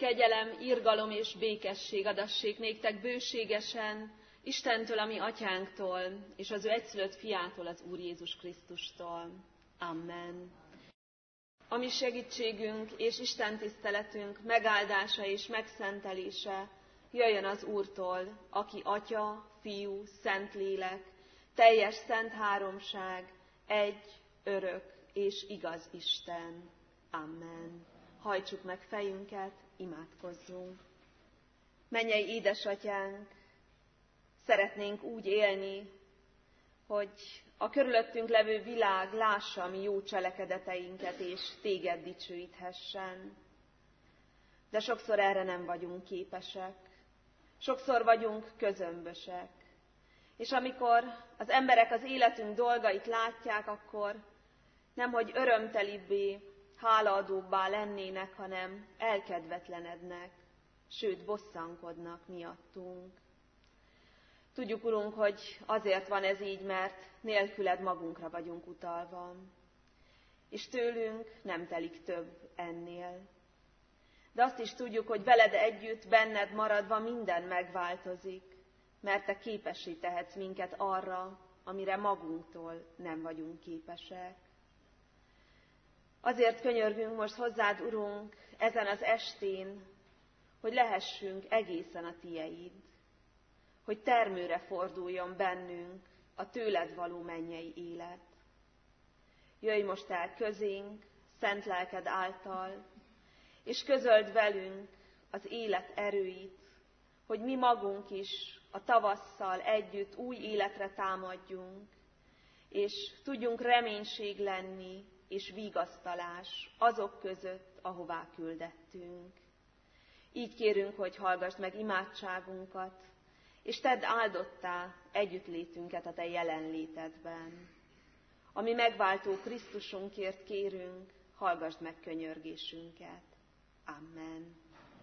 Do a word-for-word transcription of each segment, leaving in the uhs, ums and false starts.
kegyelem, irgalom és békesség adassék néktek bőségesen Istentől, a mi atyánktól, és az ő egyszülött fiától, az Úr Jézus Krisztustól. Amen. A mi segítségünk és Isten tiszteletünk megáldása és megszentelése jöjjön az Úrtól, aki Atya, Fiú, Szentlélek, teljes szent háromság, egy, örök és igaz Isten. Amen. Hajtsuk meg fejünket, imádkozzunk. Mennyei édesatyánk, szeretnénk úgy élni, hogy a körülöttünk levő világ lássa a mi jó cselekedeteinket, és téged dicsőíthessen. De sokszor erre nem vagyunk képesek, sokszor vagyunk közömbösek. És amikor az emberek az életünk dolgait látják, akkor nemhogy örömtelibbé, hálaadóbbá lennének, hanem elkedvetlenednek, sőt bosszankodnak miattunk. Tudjuk, Urunk, hogy azért van ez így, mert nélküled magunkra vagyunk utalva, és tőlünk nem telik több ennél. De azt is tudjuk, hogy veled együtt, benned maradva minden megváltozik, mert te képessé tehetsz minket arra, amire magunktól nem vagyunk képesek. Azért könyörgünk most hozzád, Urunk, ezen az estén, hogy lehessünk egészen a tieid, hogy termőre forduljon bennünk a tőled való mennyei élet. Jöjj most el közénk, szent lelked által, és közöld velünk az élet erőit, hogy mi magunk is a tavasszal együtt új életre támadjunk, és tudjunk reménység lenni, és vigasztalás azok között, ahová küldettünk. Így kérünk, hogy hallgass meg imádságunkat, és tedd áldottá együttlétünket a te jelenlétedben. Ami megváltó Krisztusunkért kérünk, hallgass meg könyörgésünket. Amen.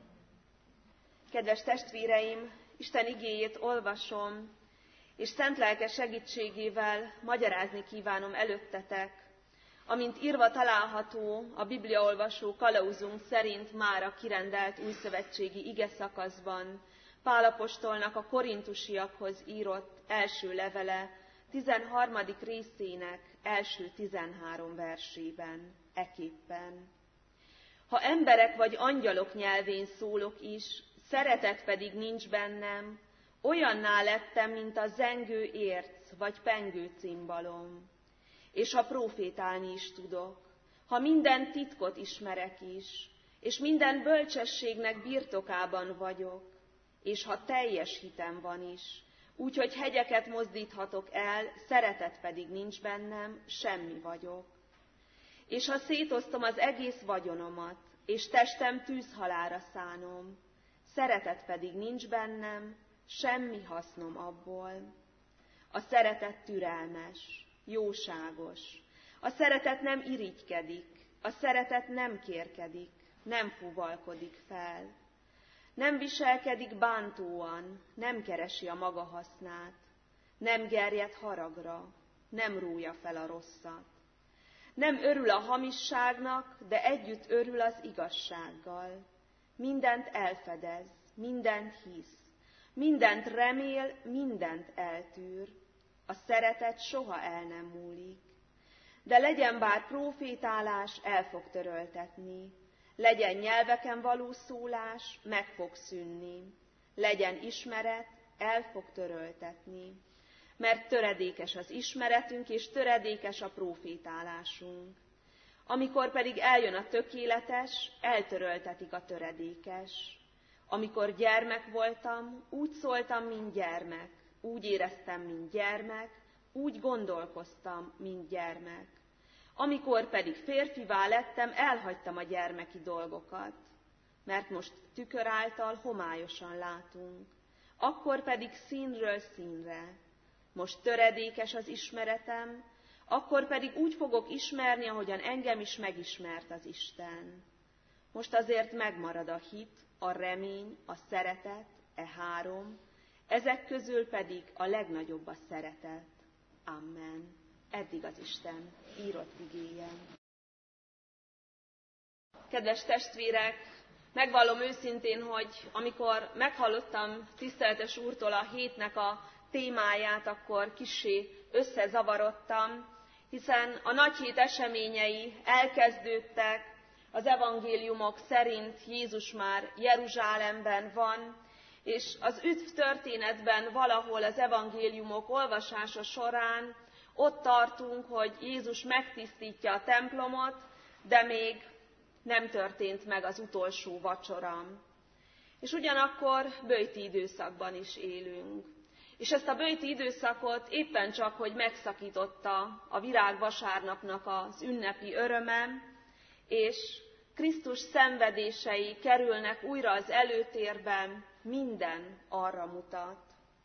Kedves testvéreim, Isten igéjét olvasom, és szent lelke segítségével magyarázni kívánom előttetek, amint írva található a bibliaolvasó kalauzunk szerint mára kirendelt újszövetségi igeszakaszban, Pál apostolnak a korintusiakhoz írott első levele tizenharmadik részének első tizenhárom versében, eképpen. Ha emberek vagy angyalok nyelvén szólok is, szeretet pedig nincs bennem, olyanná lettem, mint a zengő érc vagy pengő cimbalom. És ha prófétálni is tudok, ha minden titkot ismerek is, és minden bölcsességnek birtokában vagyok, és ha teljes hitem van is, úgyhogy hegyeket mozdíthatok el, szeretet pedig nincs bennem, semmi vagyok. És ha szétosztom az egész vagyonomat, és testem tűzhalálra szánom, szeretet pedig nincs bennem, semmi hasznom abból. A szeretet türelmes, jóságos. A szeretet nem irigykedik, a szeretet nem kérkedik, nem fúvalkodik fel. Nem viselkedik bántóan, nem keresi a maga hasznát, nem gerjed haragra, nem rója fel a rosszat. Nem örül a hamisságnak, de együtt örül az igazsággal. Mindent elfedez, mindent hisz, mindent remél, mindent eltűr. A szeretet soha el nem múlik. De legyen bár prófétálás, el fog töröltetni. Legyen nyelveken való szólás, meg fog szűnni. Legyen ismeret, el fog töröltetni. Mert töredékes az ismeretünk, és töredékes a prófétálásunk. Amikor pedig eljön a tökéletes, eltöröltetik a töredékes. Amikor gyermek voltam, úgy szóltam, mint gyermek, úgy éreztem, mint gyermek, úgy gondolkoztam, mint gyermek. Amikor pedig férfivá lettem, elhagytam a gyermeki dolgokat, mert most tükör által homályosan látunk, akkor pedig színről színre. Most töredékes az ismeretem, akkor pedig úgy fogok ismerni, ahogyan engem is megismert az Isten. Most azért megmarad a hit, a remény, a szeretet, e három, ezek közül pedig a legnagyobb a szeretet. Amen. Eddig az Isten írott igéje. Kedves testvérek, Megvallom őszintén, hogy amikor meghallottam tiszteletes úrtól a hétnek a témáját, akkor kissé összezavarodtam, hiszen a nagyhét eseményei elkezdődtek, az evangéliumok szerint Jézus már Jeruzsálemben van, és az üdv történetben valahol az evangéliumok olvasása során ott tartunk, hogy Jézus megtisztítja a templomot, de még nem történt meg az utolsó vacsora. És ugyanakkor böjti időszakban is élünk. És ezt a böjti időszakot éppen csak, hogy megszakította a virágvasárnapnak az ünnepi öröme, és Krisztus szenvedései kerülnek újra az előtérben, minden arra mutat.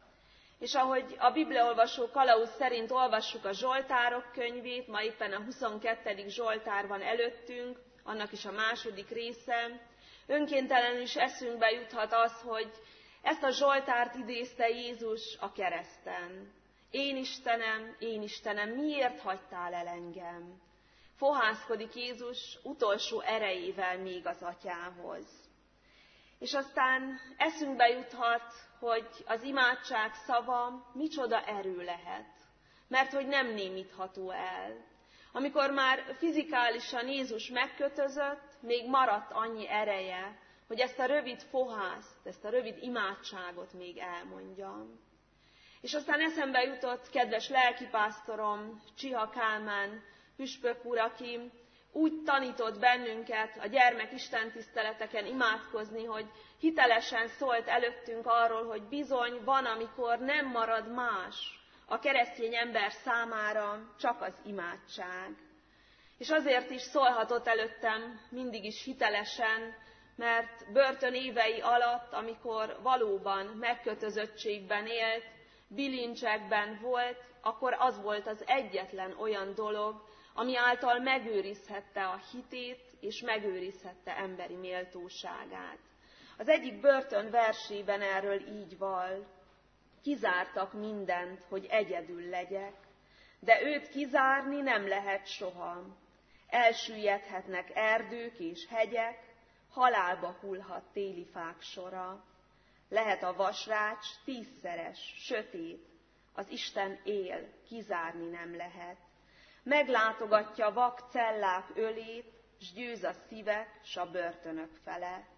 És ahogy a bibliaolvasó kalauz szerint olvassuk a Zsoltárok könyvét, ma éppen a huszonkettedik Zsoltár van előttünk, annak is a második része, önkéntelenül is eszünkbe juthat az, hogy ezt a Zsoltárt idézte Jézus a kereszten. Én Istenem, én Istenem, miért hagytál el engem? Fohászkodik Jézus utolsó erejével még az atyához. És aztán eszünkbe juthat, hogy az imádság szava micsoda erő lehet, mert hogy nem némítható el. Amikor már fizikálisan Jézus megkötözött, még maradt annyi ereje, hogy ezt a rövid fohászt, ezt a rövid imádságot még elmondjam. És aztán eszembe jutott kedves lelkipásztorom, Csiha Kálmán püspök úr, aki úgy tanított bennünket a gyermek istentiszteleteken imádkozni, hogy hitelesen szólt előttünk arról, hogy bizony van, amikor nem marad más a keresztény ember számára, csak az imádság. És azért is szólhatott előttem mindig is hitelesen, mert börtön évei alatt, amikor valóban megkötözöttségben élt, bilincsekben volt, akkor az volt az egyetlen olyan dolog, ami által megőrizhette a hitét, és megőrizhette emberi méltóságát. Az egyik börtön versében erről így val: kizártak mindent, hogy egyedül legyek, de őt kizárni nem lehet soha. Elsüllyedhetnek erdők és hegyek, halálba hullhat téli fák sora. Lehet a vasrács tízszeres, sötét, az Isten él, kizárni nem lehet. Meglátogatja vak cellák ölét, s győz a szívek, s a börtönök felett.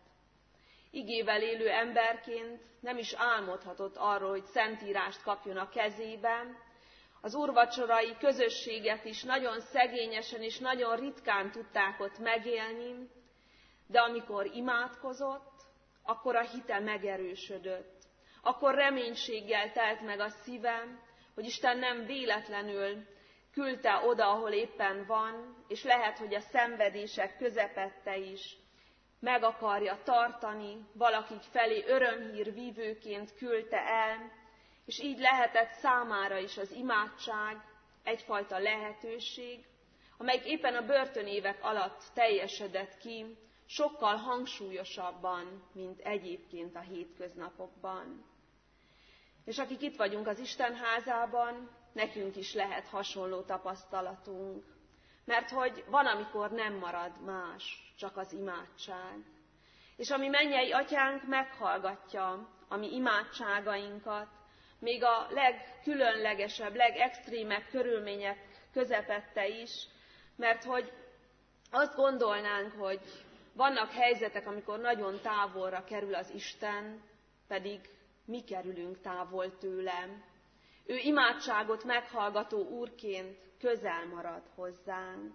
Igével élő emberként nem is álmodhatott arról, hogy szentírást kapjon a kezében. Az úrvacsorai közösséget is nagyon szegényesen és nagyon ritkán tudták ott megélni, de amikor imádkozott, akkor a hite megerősödött. Akkor reménységgel telt meg a szívem, hogy Isten nem véletlenül küldte oda, ahol éppen van, és lehet, hogy a szenvedések közepette is meg akarja tartani, valakik felé örömhír vívőként küldte el, és így lehetett számára is az imádság egyfajta lehetőség, amelyik éppen a börtönévek alatt teljesedett ki, sokkal hangsúlyosabban, mint egyébként a hétköznapokban. És akik itt vagyunk az Isten házában, nekünk is lehet hasonló tapasztalatunk, mert hogy van, amikor nem marad más, csak az imádság. És ami mennyei atyánk meghallgatja a mi imádságainkat, még a legkülönlegesebb, legextrémebb körülmények közepette is, mert hogy azt gondolnánk, hogy vannak helyzetek, amikor nagyon távolra kerül az Isten, pedig mi kerülünk távol tőlem. Ő imádságot meghallgató úrként közel marad hozzánk.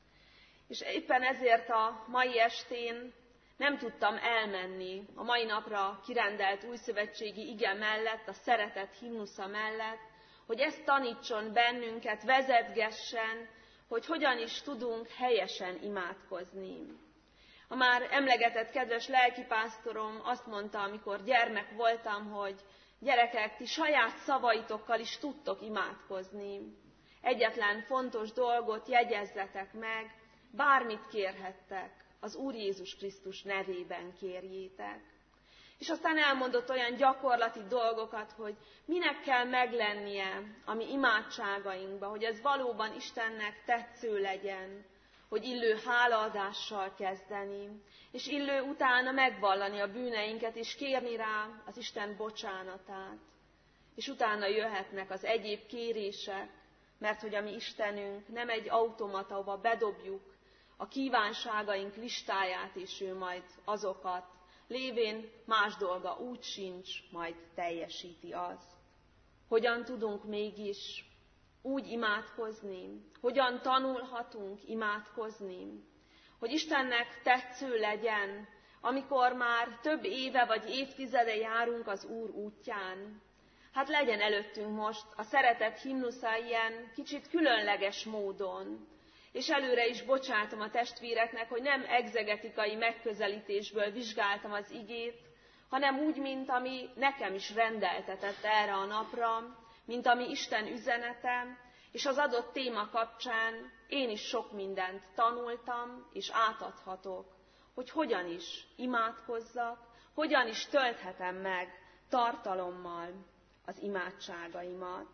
És éppen ezért a mai estén nem tudtam elmenni a mai napra kirendelt újszövetségi ige mellett, a szeretet himnusza mellett, hogy ezt tanítson bennünket, vezetgessen, hogy hogyan is tudunk helyesen imádkozni. A már emlegetett kedves lelkipásztorom azt mondta, amikor gyermek voltam, hogy gyerekek, ti saját szavaitokkal is tudtok imádkozni. Egyetlen fontos dolgot jegyezzetek meg, bármit kérhettek, az Úr Jézus Krisztus nevében kérjétek. És aztán elmondott olyan gyakorlati dolgokat, hogy minek kell meglennie a mi imádságainkba, hogy ez valóban Istennek tetsző legyen, hogy illő hálaadással kezdeni, és illő utána megvallani a bűneinket, és kérni rá az Isten bocsánatát. És utána jöhetnek az egyéb kérések, mert hogy a mi Istenünk nem egy automata, ahova bedobjuk a kívánságaink listáját, és ő majd azokat, lévén más dolga úgy sincs, majd teljesíti azt. Hogyan tudunk mégis úgy imádkozni, hogyan tanulhatunk imádkozni, hogy Istennek tetsző legyen, amikor már több éve vagy évtizede járunk az Úr útján. Hát legyen előttünk most a szeretet himnusza ilyen kicsit különleges módon, és előre is bocsátom a testvéreknek, hogy nem egzegetikai megközelítésből vizsgáltam az igét, hanem úgy, mint ami nekem is rendeltetett erre a napra, mint ami Isten üzenete, és az adott téma kapcsán én is sok mindent tanultam, és átadhatok, hogy hogyan is imádkozzak, hogyan is tölthetem meg tartalommal az imádságaimat.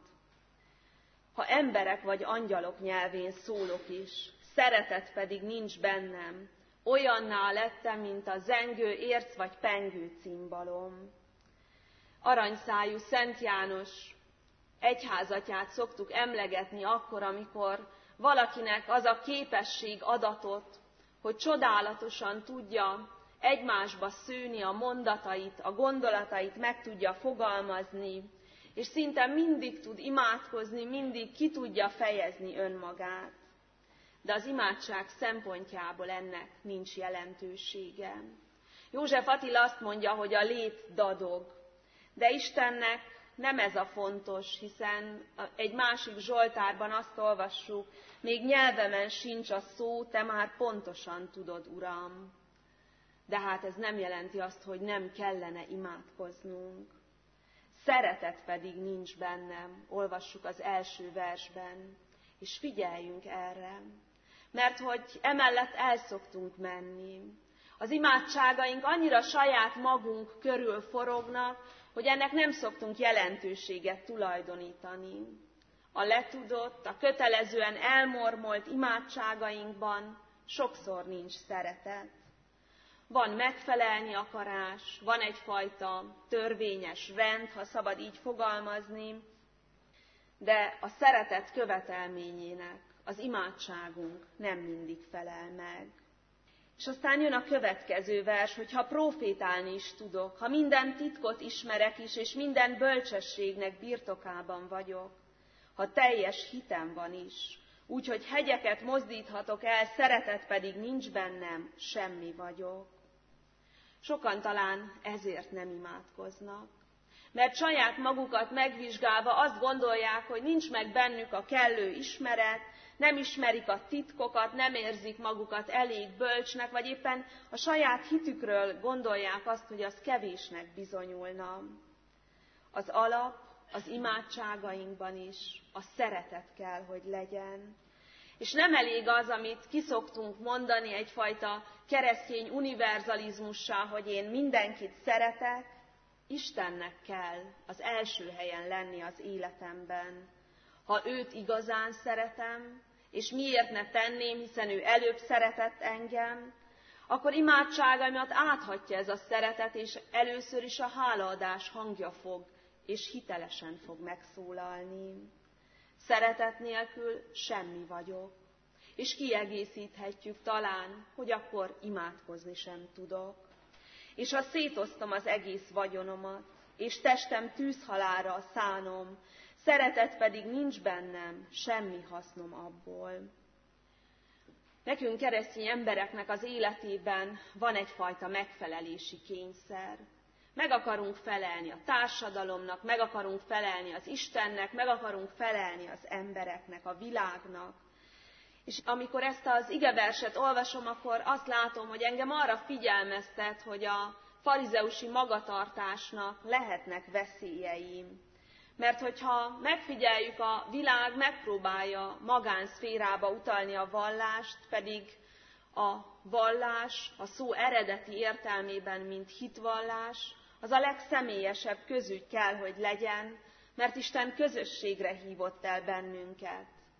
Ha emberek vagy angyalok nyelvén szólok is, szeretet pedig nincs bennem, olyanná lettem, mint a zengő érc vagy pengő cimbalom. Aranyszájú Szent János egyházatját szoktuk emlegetni akkor, amikor valakinek az a képesség adatot, hogy csodálatosan tudja egymásba szőni a mondatait, a gondolatait meg tudja fogalmazni, és szinte mindig tud imádkozni, mindig ki tudja fejezni önmagát. De az imádság szempontjából ennek nincs jelentősége. József Attila azt mondja, hogy a lét dadog, de Istennek nem ez a fontos, hiszen egy másik Zsoltárban azt olvassuk, még nyelvemen sincs a szó, te már pontosan tudod, Uram. De hát ez nem jelenti azt, hogy nem kellene imádkoznunk. Szeretet pedig nincs bennem, olvassuk az első versben, és figyeljünk erre, mert hogy emellett el szoktunk menni. Az imádságaink annyira saját magunk körül forognak, hogy ennek nem szoktunk jelentőséget tulajdonítani. A letudott, a kötelezően elmormolt imádságainkban sokszor nincs szeretet. Van megfelelni akarás, van egyfajta törvényes rend, ha szabad így fogalmazni, de a szeretet követelményének az imádságunk nem mindig felel meg. És aztán jön a következő vers, hogy ha profétálni is tudok, ha minden titkot ismerek is, és minden bölcsességnek birtokában vagyok, ha teljes hitem van is, úgyhogy hegyeket mozdíthatok el, szeretet pedig nincs bennem, semmi vagyok. Sokan talán ezért nem imádkoznak, mert saját magukat megvizsgálva azt gondolják, hogy nincs meg bennük a kellő ismeret, nem ismerik a titkokat, nem érzik magukat elég bölcsnek, vagy éppen a saját hitükről gondolják azt, hogy az kevésnek bizonyulna. Az alap az imádságainkban is a szeretet kell, hogy legyen. És nem elég az, amit kiszoktunk mondani egyfajta keresztény univerzalizmussá, hogy én mindenkit szeretek, Istennek kell az első helyen lenni az életemben. Ha őt igazán szeretem, és miért ne tenném, hiszen ő előbb szeretett engem, akkor imádságaimat áthatja ez a szeretet, és először is a hálaadás hangja fog, és hitelesen fog megszólalni. Szeretet nélkül semmi vagyok, és kiegészíthetjük talán, hogy akkor imádkozni sem tudok. És ha szétosztom az egész vagyonomat, és testem tűzhalálra szánom, szeretet pedig nincs bennem, semmi hasznom abból. Nekünk keresztény embereknek az életében van egyfajta megfelelési kényszer. Meg akarunk felelni a társadalomnak, meg akarunk felelni az Istennek, meg akarunk felelni az embereknek, a világnak. És amikor ezt az igeverset olvasom, akkor azt látom, hogy engem arra figyelmeztet, hogy a farizeusi magatartásnak lehetnek veszélyei. Mert hogyha megfigyeljük, a világ megpróbálja magánszférába utalni a vallást, pedig a vallás a szó eredeti értelmében, mint hitvallás, az a legszemélyesebb közügy kell, hogy legyen, mert Isten közösségre hívott el bennünket.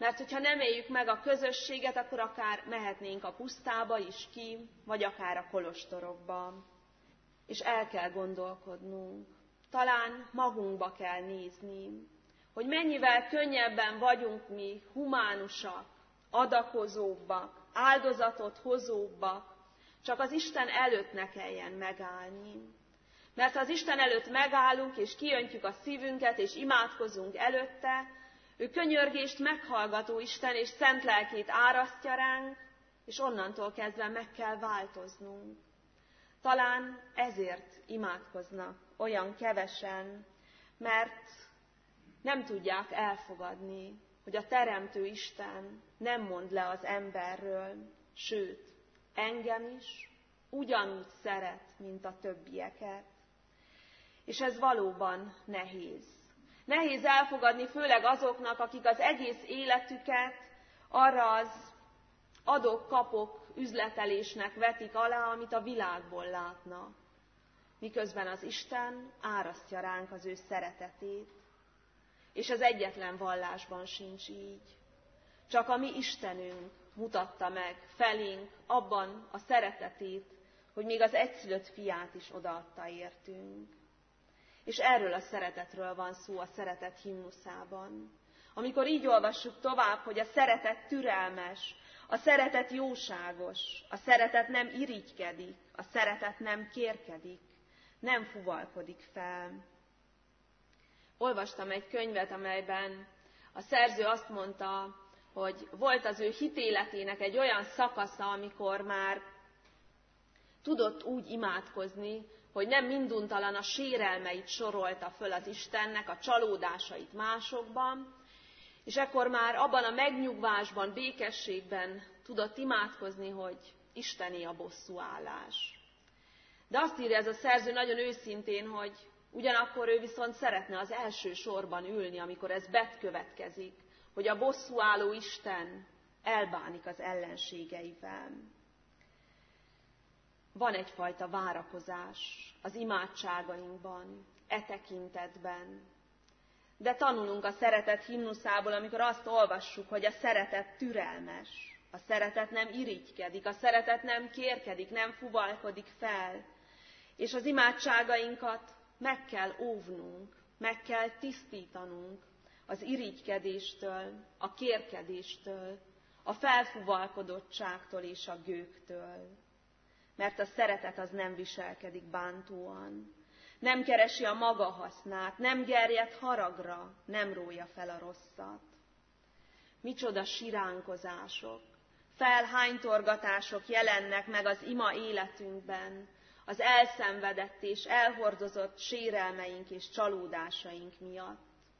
Mert hogyha nem éljük meg a közösséget, akkor akár mehetnénk a pusztába is ki, vagy akár a kolostorokba. És el kell gondolkodnunk. Talán magunkba kell nézni, hogy mennyivel könnyebben vagyunk mi humánusak, adakozóbbak, áldozatot hozóbbak, csak az Isten előtt ne kelljen megállni. Mert ha az Isten előtt megállunk, és kiöntjük a szívünket, és imádkozunk előtte, ő könyörgést meghallgató Isten, és szent lelkét árasztja ránk, és onnantól kezdve meg kell változnunk. Talán ezért imádkoznak olyan kevesen, mert nem tudják elfogadni, hogy a Teremtő Isten nem mond le az emberről, sőt, engem is ugyanúgy szeret, mint a többieket. És ez valóban nehéz. Nehéz elfogadni főleg azoknak, akik az egész életüket arra az adok-kapok üzletelésnek vetik alá, amit a világból látnak. Miközben az Isten árasztja ránk az ő szeretetét. És az egyetlen vallásban sincs így. Csak a mi Istenünk mutatta meg felénk abban a szeretetét, hogy még az egyszülött fiát is odaadta értünk. És erről a szeretetről van szó a szeretet himnuszában. Amikor így olvassuk tovább, hogy a szeretet türelmes, a szeretet jóságos, a szeretet nem irigykedik, a szeretet nem kérkedik, nem fuvalkodik fel. Olvastam egy könyvet, amelyben a szerző azt mondta, hogy volt az ő hitéletének egy olyan szakasza, amikor már tudott úgy imádkozni, hogy nem minduntalan a sérelmeit sorolta föl az Istennek, a csalódásait másokban, és ekkor már abban a megnyugvásban, békességben tudott imádkozni, hogy Istené a bosszúállás. De azt írja ez a szerző nagyon őszintén, hogy ugyanakkor ő viszont szeretne az első sorban ülni, amikor ez bekövetkezik, hogy a bosszúálló Isten elbánik az ellenségeivel. Van egyfajta várakozás az imádságainkban, e tekintetben. De tanulunk a szeretet himnuszából, amikor azt olvassuk, hogy a szeretet türelmes, a szeretet nem irigykedik, a szeretet nem kérkedik, nem fuvalkodik fel, és az imádságainkat meg kell óvnunk, meg kell tisztítanunk az irigykedéstől, a kérkedéstől, a felfuvalkodottságtól és a gőgtől. Mert a szeretet az nem viselkedik bántóan, nem keresi a maga hasznát, nem gerjed haragra, nem rója fel a rosszat. Micsoda siránkozások, felhánytorgatások jelennek meg az ima életünkben, az elszenvedett és elhordozott sérelmeink és csalódásaink miatt.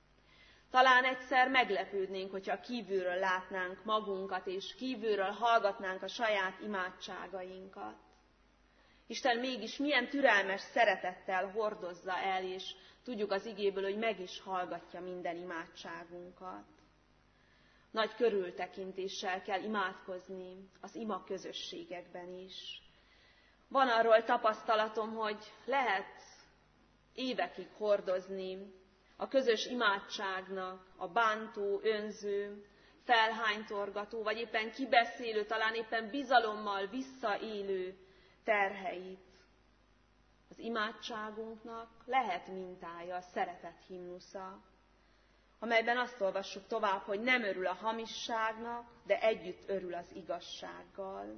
Talán egyszer meglepődnénk, hogyha kívülről látnánk magunkat, és kívülről hallgatnánk a saját imádságainkat. Isten mégis milyen türelmes szeretettel hordozza el, és tudjuk az igéből, hogy meg is hallgatja minden imádságunkat. Nagy körültekintéssel kell imádkozni az ima közösségekben is. Van arról tapasztalatom, hogy lehet évekig hordozni a közös imádságnak a bántó, önző, felhánytorgató, vagy éppen kibeszélő, talán éppen bizalommal visszaélő terheit. Az imádságunknak lehet mintája a szeretet himnusza, amelyben azt olvassuk tovább, hogy nem örül a hamisságnak, de együtt örül az igazsággal.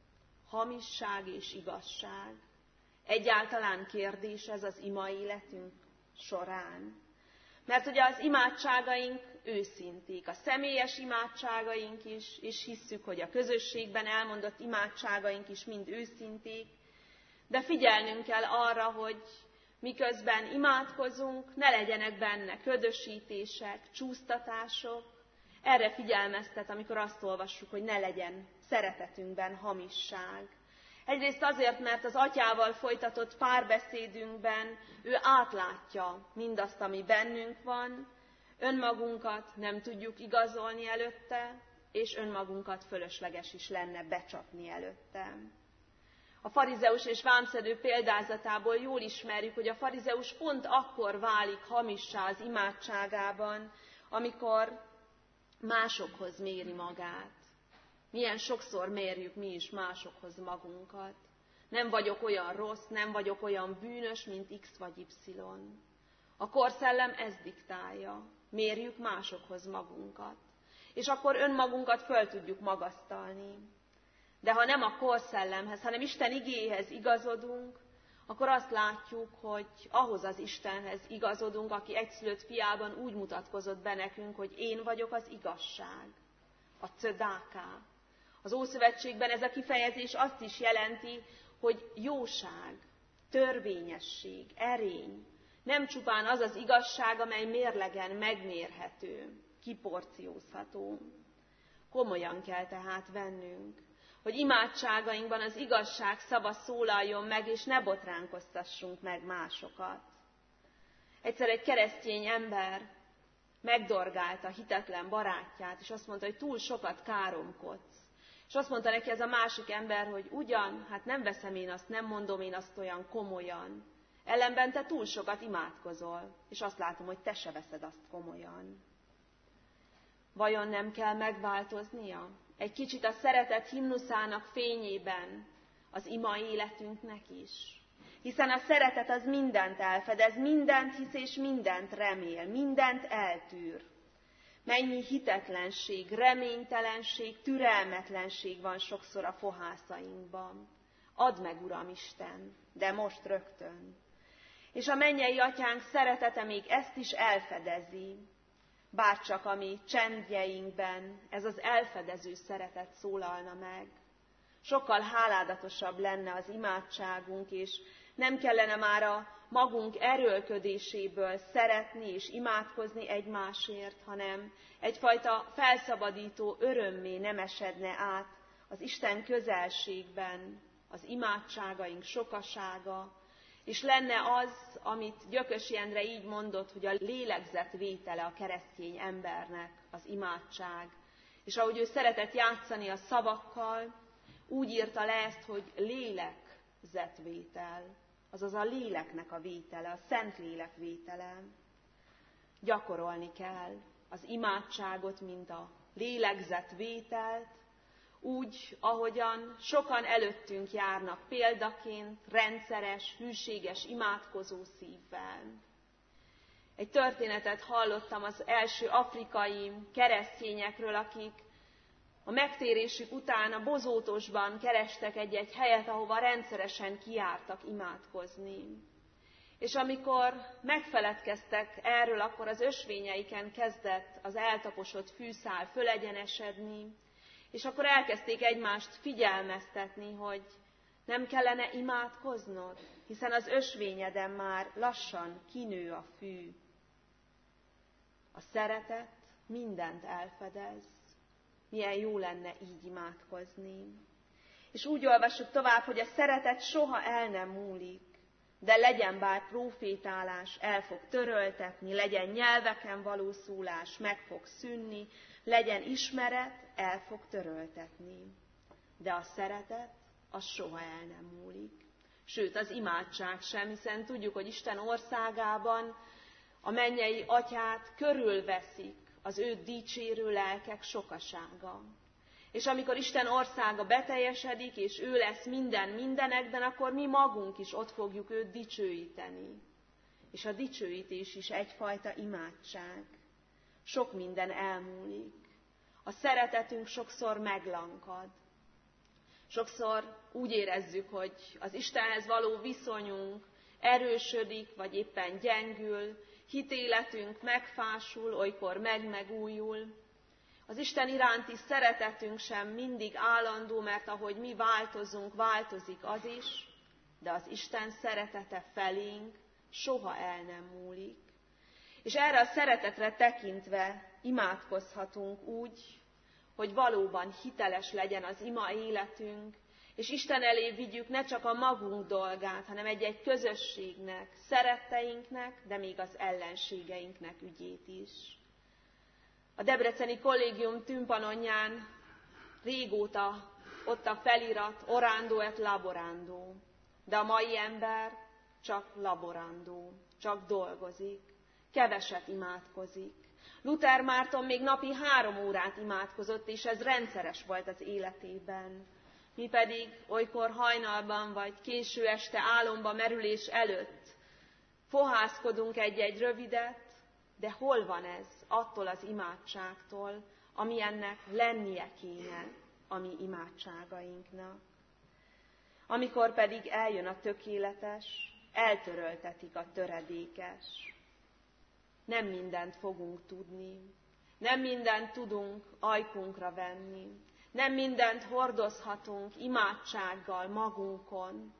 Hamisság és igazság. Egyáltalán kérdés ez az ima életünk során. Mert ugye az imádságaink őszinték, a személyes imádságaink is, és hisszük, hogy a közösségben elmondott imádságaink is mind őszinték, de figyelnünk kell arra, hogy miközben imádkozunk, ne legyenek benne ködösítések, csúsztatások. Erre figyelmeztet, amikor azt olvassuk, hogy ne legyen szeretetünkben hamisság. Egyrészt azért, mert az Atyával folytatott párbeszédünkben ő átlátja mindazt, ami bennünk van, önmagunkat nem tudjuk igazolni előtte, és önmagunkat fölösleges is lenne becsapni előtte. A farizeus és vámszedő példázatából jól ismerjük, hogy a farizeus pont akkor válik hamissá az imádságában, amikor másokhoz méri magát. Milyen sokszor mérjük mi is másokhoz magunkat. Nem vagyok olyan rossz, nem vagyok olyan bűnös, mint X vagy Y. A korszellem ezt diktálja. Mérjük másokhoz magunkat. És akkor önmagunkat föl tudjuk magasztalni. De ha nem a korszellemhez, hanem Isten igéhez igazodunk, akkor azt látjuk, hogy ahhoz az Istenhez igazodunk, aki egyszülött fiában úgy mutatkozott be nekünk, hogy én vagyok az igazság, a cödáká. Az Ószövetségben ez a kifejezés azt is jelenti, hogy jóság, törvényesség, erény. Nem csupán az az igazság, amely mérlegen megmérhető, kiporciózható. Komolyan kell tehát vennünk, hogy imádságainkban az igazság szava szólaljon meg, és ne botránkoztassunk meg másokat. Egyszer egy keresztény ember megdorgálta hitetlen barátját, és azt mondta, hogy túl sokat káromkodsz. És azt mondta neki ez a másik ember, hogy ugyan, hát nem veszem én azt, nem mondom én azt olyan komolyan. Ellenben te túl sokat imádkozol, és azt látom, hogy te se veszed azt komolyan. Vajon nem kell megváltoznia? Egy kicsit a szeretet himnuszának fényében az ima életünknek is. Hiszen a szeretet az mindent elfedez, mindent hisz és mindent remél, mindent eltűr. Mennyi hitetlenség, reménytelenség, türelmetlenség van sokszor a fohászainkban. Add meg, Uram Isten, de most rögtön. És a mennyei atyánk szeretete még ezt is elfedezi, bárcsak a mi csendjeinkben ez az elfedező szeretet szólalna meg. Sokkal háládatosabb lenne az imádságunk, és nem kellene már a magunk erőlködéséből szeretni és imádkozni egymásért, hanem egyfajta felszabadító örömmé nemesedne át az Isten közelségben az imádságaink sokasága, és lenne az, amit Gyökösi Endre így mondott, hogy a lélegzetvétele a keresztény embernek az imádság. És ahogy ő szeretett játszani a szavakkal, úgy írta le ezt, hogy lélegzetvétel, azaz a léleknek a vétele, a szent lélek vétele. Gyakorolni kell az imádságot, mint a lélegzetvételt, úgy, ahogyan sokan előttünk járnak példaként, rendszeres, hűséges, imádkozó szívvel. Egy történetet hallottam az első afrikai keresztényekről, akik a megtérésük után a bozótosban kerestek egy-egy helyet, ahova rendszeresen kijártak imádkozni. És amikor megfeledkeztek erről, akkor az ösvényeiken kezdett az eltaposott fűszál fölegyenesedni, és akkor elkezdték egymást figyelmeztetni, hogy nem kellene imádkoznod, hiszen az ösvényeden már lassan kinő a fű. A szeretet mindent elfedez. Milyen jó lenne így imádkozni. És úgy olvassuk tovább, hogy a szeretet soha el nem múlik, de legyen bár prófétálás, el fog töröltetni, legyen nyelveken való szólás, meg fog szűnni, legyen ismeret, el fog töröltetni. De a szeretet, az soha el nem múlik. Sőt, az imádság sem, hiszen tudjuk, hogy Isten országában a mennyei atyát körülveszik az őt dicsérő lelkek sokasága. És amikor Isten országa beteljesedik, és ő lesz minden mindenekben, akkor mi magunk is ott fogjuk őt dicsőíteni. És a dicsőítés is egyfajta imádság. Sok minden elmúlik. A szeretetünk sokszor meglankad. Sokszor úgy érezzük, hogy az Istenhez való viszonyunk erősödik, vagy éppen gyengül, hitéletünk megfásul, olykor meg-megújul. Az Isten iránti szeretetünk sem mindig állandó, mert ahogy mi változunk, változik az is, de az Isten szeretete felénk soha el nem múlik. És erre a szeretetre tekintve imádkozhatunk úgy, hogy valóban hiteles legyen az ima életünk, és Isten elé vigyük ne csak a magunk dolgát, hanem egy-egy közösségnek, szeretteinknek, de még az ellenségeinknek ügyét is. A debreceni kollégium tűmpanonján régóta ott a felirat orando et laborando, de a mai ember csak laborando, csak dolgozik, keveset imádkozik. Luther Márton még napi három órát imádkozott, és ez rendszeres volt az életében. Mi pedig olykor hajnalban vagy késő este álomba merülés előtt fohászkodunk egy-egy rövidet, de hol van ez attól az imádságtól, ami ennek lennie kéne a mi imádságainknak. Amikor pedig eljön a tökéletes, eltöröltetik a töredékes. Nem mindent fogunk tudni, nem mindent tudunk ajkunkra venni, nem mindent hordozhatunk imádsággal magunkon,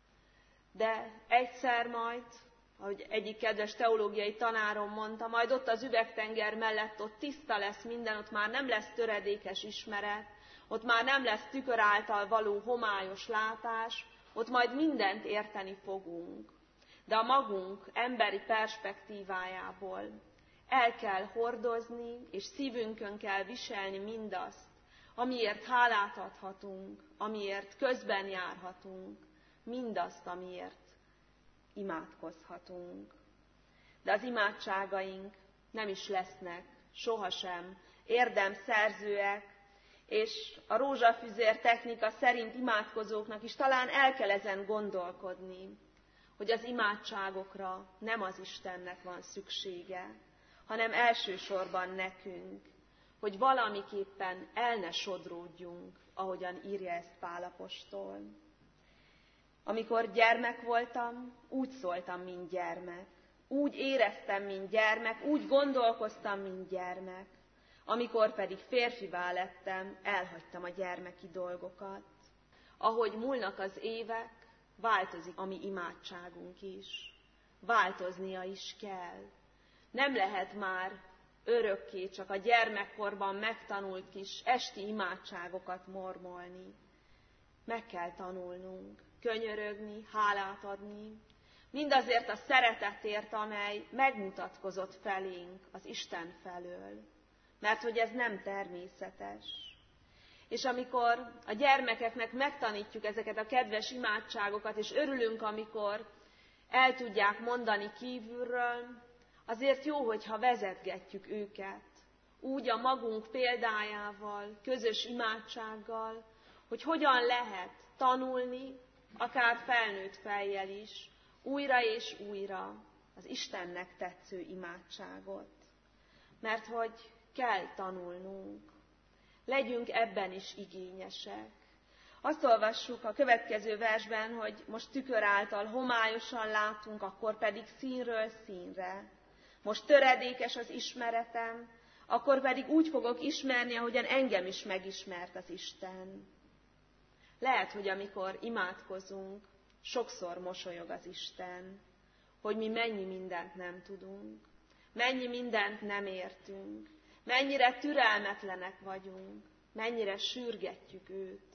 de egyszer majd, ahogy egyik kedves teológiai tanárom mondta, majd ott az üvegtenger mellett ott tiszta lesz minden, ott már nem lesz töredékes ismeret, ott már nem lesz tükör által való homályos látás, ott majd mindent érteni fogunk. De a magunk emberi perspektívájából el kell hordozni, és szívünkön kell viselni mindazt, amiért hálát adhatunk, amiért közben járhatunk, mindazt, amiért imádkozhatunk. De az imádságaink nem is lesznek sohasem érdemszerzőek, és a rózsafüzér technika szerint imádkozóknak is talán el kell ezen gondolkodni, hogy az imádságokra nem az Istennek van szüksége, hanem elsősorban nekünk, hogy valamiképpen el ne sodródjunk, ahogyan írja ezt Pál apostol. Amikor gyermek voltam, úgy szóltam, mint gyermek. Úgy éreztem, mint gyermek, úgy gondolkoztam, mint gyermek. Amikor pedig férfivá lettem, elhagytam a gyermeki dolgokat. Ahogy múlnak az évek, változik a mi imádságunk is. Változnia is kell. Nem lehet már örökké csak a gyermekkorban megtanult kis esti imádságokat mormolni. Meg kell tanulnunk, könyörögni, hálát adni, mindazért a szeretetért, amely megmutatkozott felénk az Isten felől, mert hogy ez nem természetes. És amikor a gyermekeknek megtanítjuk ezeket a kedves imádságokat, és örülünk, amikor el tudják mondani kívülről, azért jó, hogyha vezetgetjük őket, úgy a magunk példájával, közös imádsággal, hogy hogyan lehet tanulni, akár felnőtt fejjel is, újra és újra az Istennek tetsző imádságot. Mert hogy kell tanulnunk, legyünk ebben is igényesek. Azt olvassuk a következő versben, hogy most tükör által homályosan látunk, akkor pedig színről színre. Most töredékes az ismeretem, akkor pedig úgy fogok ismerni, ahogyan engem is megismert az Isten. Lehet, hogy amikor imádkozunk, sokszor mosolyog az Isten, hogy mi mennyi mindent nem tudunk, mennyi mindent nem értünk, mennyire türelmetlenek vagyunk, mennyire sürgetjük őt.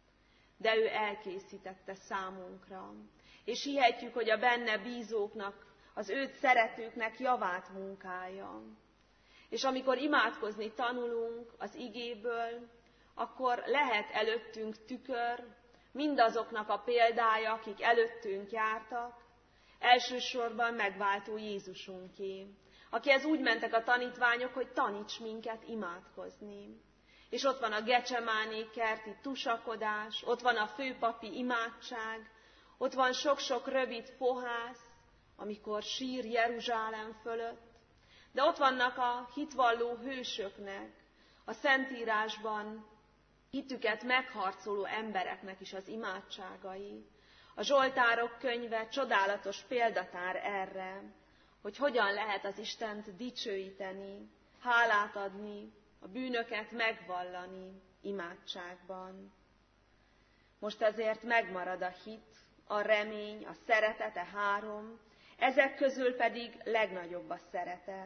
De ő elkészítette számunkra, és hihetjük, hogy a benne bízóknak, az őt szeretőknek javát munkája. És amikor imádkozni tanulunk az igéből, akkor lehet előttünk tükör, mindazoknak a példája, akik előttünk jártak, elsősorban megváltó Jézusunké, akihez úgy mentek a tanítványok, hogy taníts minket imádkozni. És ott van a Gecsemáné kerti tusakodás, ott van a főpapi imádság, ott van sok-sok rövid fohász, amikor sír Jeruzsálem fölött, de ott vannak a hitvalló hősöknek, a Szentírásban hitüket megharcoló embereknek is az imádságai. A Zsoltárok könyve csodálatos példatár erre, hogy hogyan lehet az Istent dicsőíteni, hálát adni, a bűnöket megvallani imádságban. Most azért megmarad a hit, a remény, a szeretet, a három, ezek közül pedig legnagyobb a szeretet.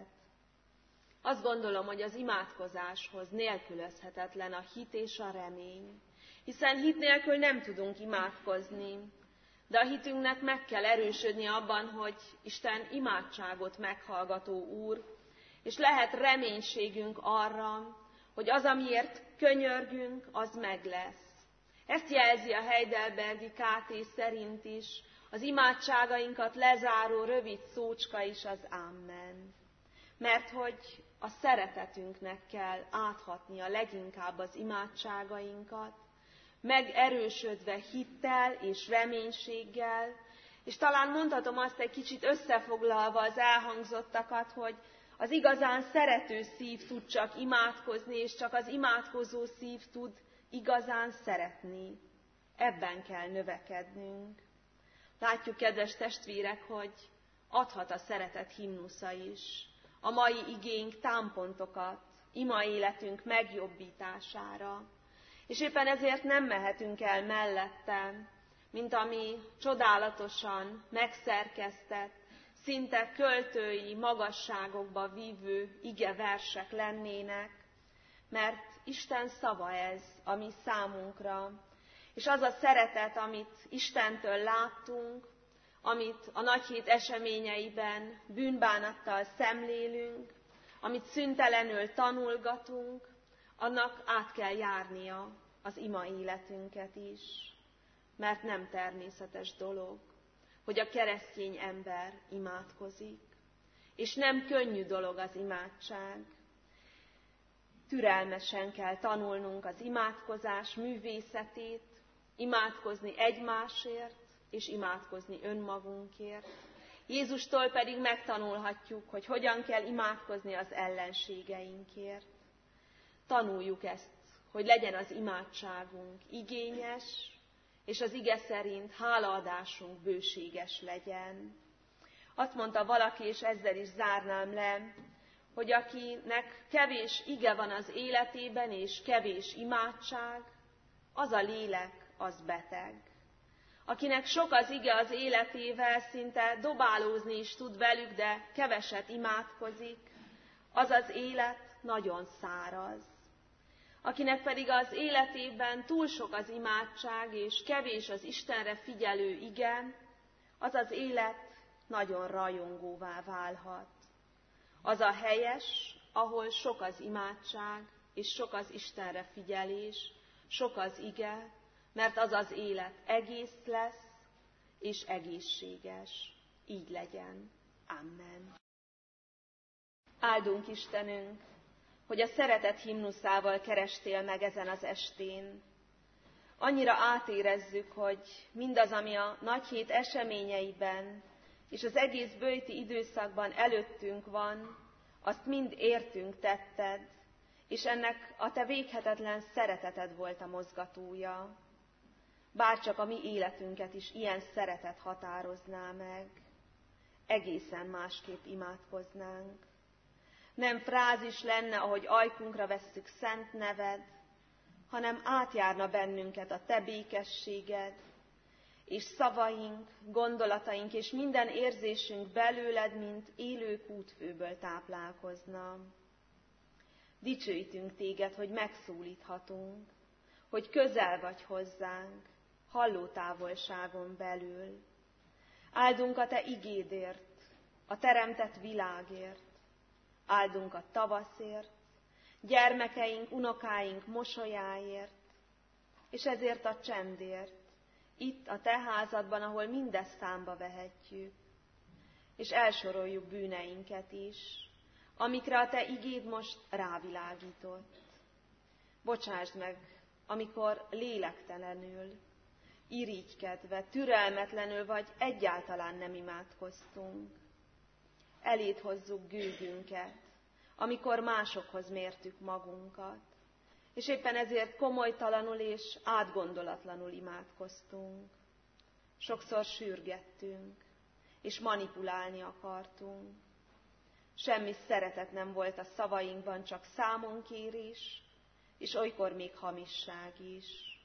Azt gondolom, hogy az imádkozáshoz nélkülözhetetlen a hit és a remény, hiszen hit nélkül nem tudunk imádkozni, de a hitünknek meg kell erősödni abban, hogy Isten imádságot meghallgató Úr, és lehet reménységünk arra, hogy az, amiért könyörgünk, az meg lesz. Ezt jelzi a heidelbergi ká té szerint is, az imádságainkat lezáró rövid szócska is, az Amen. mert hogy a szeretetünknek kell áthatnia leginkább az imádságainkat, megerősödve hittel és reménységgel, és talán mondhatom azt egy kicsit összefoglalva az elhangzottakat, hogy az igazán szerető szív tud csak imádkozni, és csak az imádkozó szív tud igazán szeretni. Ebben kell növekednünk. Látjuk, kedves testvérek, hogy adhat a szeretet himnusza is a mai igénk támpontokat, ima életünk megjobbítására. És éppen ezért nem mehetünk el mellette, mint ami csodálatosan megszerkesztett, szinte költői magasságokba vívő igeversek lennének, mert Isten szava ez, ami számunkra, és az a szeretet, amit Istentől láttunk, amit a nagyhét eseményeiben bűnbánattal szemlélünk, amit szüntelenül tanulgatunk, annak át kell járnia az ima életünket is, mert nem természetes dolog, hogy a keresztény ember imádkozik, és nem könnyű dolog az imádság. Türelmesen kell tanulnunk az imádkozás művészetét, imádkozni egymásért, és imádkozni önmagunkért. Jézustól pedig megtanulhatjuk, hogy hogyan kell imádkozni az ellenségeinkért. Tanuljuk ezt, hogy legyen az imádságunk igényes, és az ige szerint hálaadásunk bőséges legyen. Azt mondta valaki, és ezzel is zárnám le, hogy akinek kevés ige van az életében, és kevés imádság, az a lélek, az beteg. Akinek sok az ige az életével, szinte dobálózni is tud velük, de keveset imádkozik, az az élet nagyon száraz. Akinek pedig az életében túl sok az imádság, és kevés az Istenre figyelő ige, az az élet nagyon rajongóvá válhat. Az a helyes, ahol sok az imádság, és sok az Istenre figyelés, sok az ige, mert az az élet egész lesz, és egészséges. Így legyen. Amen. Áldunk Istenünk, hogy a szeretet himnuszával kerestél meg ezen az estén. Annyira átérezzük, hogy mindaz, ami a nagyhét eseményeiben és az egész böjti időszakban előttünk van, azt mind értünk tetted, és ennek a te véghetetlen szereteted volt a mozgatója. Bárcsak a mi életünket is ilyen szeretet határozná meg, egészen másképp imádkoznánk. Nem frázis lenne, ahogy ajkunkra vesszük szent neved, hanem átjárna bennünket a te békességed, és szavaink, gondolataink és minden érzésünk belőled, mint élő kútfőből táplálkozna. Dicsőítünk téged, hogy megszólíthatunk, hogy közel vagy hozzánk, hallótávolságon belül. Áldunk a te igédért, a teremtett világért, áldunk a tavaszért, gyermekeink, unokáink mosolyáért, és ezért a csendért, itt a te házadban, ahol mindezt számba vehetjük, és elsoroljuk bűneinket is, amikre a te igéd most rávilágított. Bocsásd meg, amikor lélektelenül, irigykedve, türelmetlenül vagy egyáltalán nem imádkoztunk. Eléd hozzuk gőgünket, amikor másokhoz mértük magunkat, és éppen ezért komolytalanul és átgondolatlanul imádkoztunk. Sokszor sürgettünk, és manipulálni akartunk. Semmi szeretet nem volt a szavainkban, csak számonkérés, és olykor még hamisság is.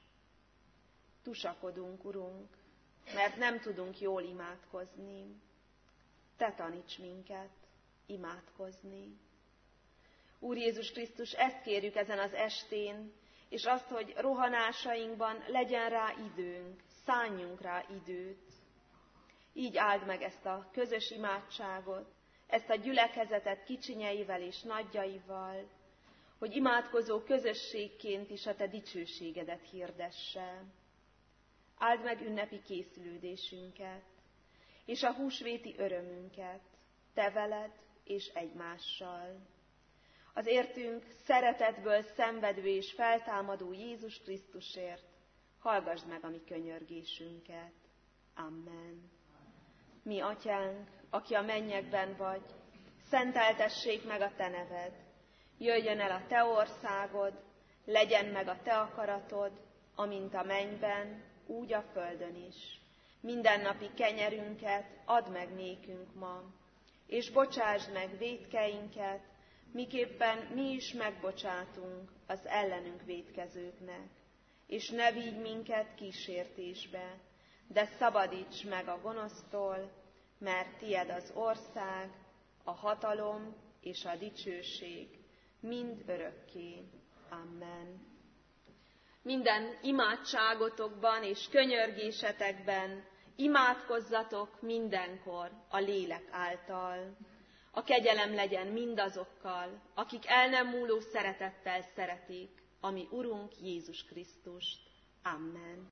Tusakodunk, Urunk, mert nem tudunk jól imádkozni. Te taníts minket imádkozni. Úr Jézus Krisztus, ezt kérjük ezen az estén, és azt, hogy rohanásainkban legyen rá időnk, szánjunk rá időt. Így áld meg ezt a közös imádságot, ezt a gyülekezetet kicsinyeivel és nagyjaival, hogy imádkozó közösségként is a te dicsőségedet hirdesse. Áld meg ünnepi készülődésünket, és a húsvéti örömünket, te veled és egymással. Az értünk szeretetből szenvedő és feltámadó Jézus Krisztusért hallgasd meg a mi könyörgésünket. Amen. Mi atyánk, aki a mennyekben vagy, szenteltessék meg a te neved. Jöjjön el a te országod, legyen meg a te akaratod, amint a mennyben, úgy a földön is. Mindennapi kenyerünket add meg nékünk ma, és bocsásd meg vétkeinket, miképpen mi is megbocsátunk az ellenünk vétkezőknek. És ne vigy minket kísértésbe, de szabadíts meg a gonosztól, mert tied az ország, a hatalom és a dicsőség mind örökké. Amen. Minden imádságotokban és könyörgésetekben imádkozzatok mindenkor a lélek által. A kegyelem legyen mindazokkal, akik el nem múló szeretettel szeretik a mi Urunk Jézus Krisztust. Amen.